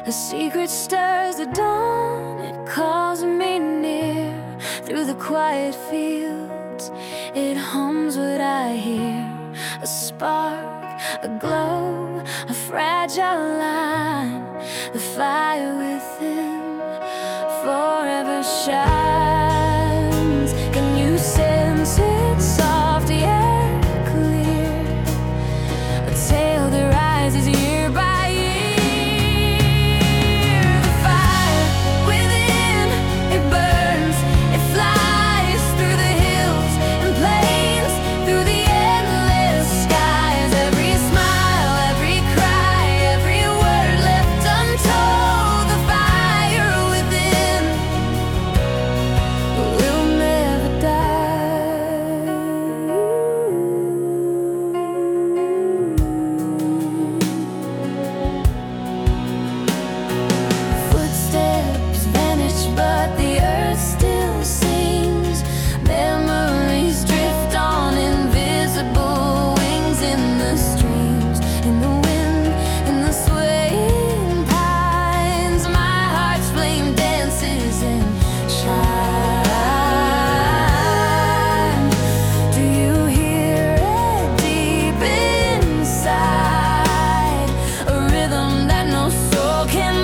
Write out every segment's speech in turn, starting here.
A secret stirs the dawn, it calls me near. Through the quiet fields, it hums what I hear. A spark, a glow, a fragile line. The fire within forever shines. Can you sense it, soft yet clear? A tale that rises year by year. The fire within, it burns, it flies through the hills and plains, through the endless skies. Every smile, every cry, every word left untold. The fire within will never die. Footsteps vanish, but the earth still sings. Memories drift on invisible wings. In the streams, in the wind, in the swaying pines, my heart's flame dances and shines. Do you hear it deep inside? A rhythm that no soul can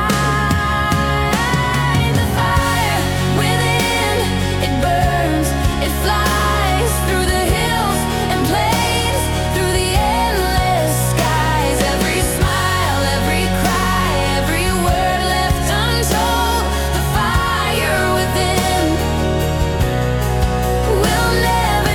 hide. The fire within, it burns, it flies through the hills and plains, through the endless skies. Every smile, every cry, every word left untold. The fire within will never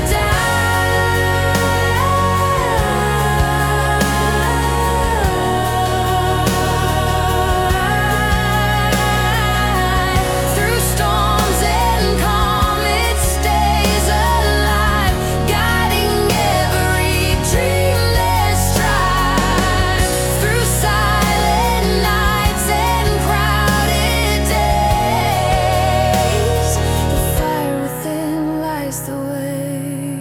die. Through storms and calm, it stays alive, guiding every dream that strives. Through silent nights and crowded days, the fire within lights the way.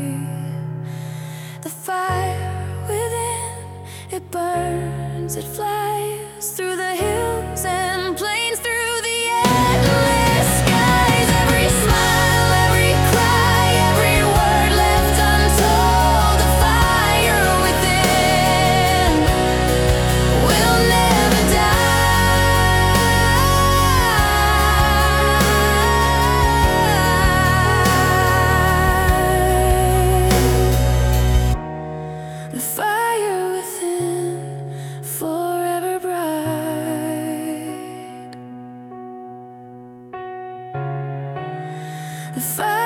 The fire within, it burns, it flies through the hills and plains, through the endless skies. Every smile, every cry, every word left untold. The fire within will never die. The fire within, forever bright. The fire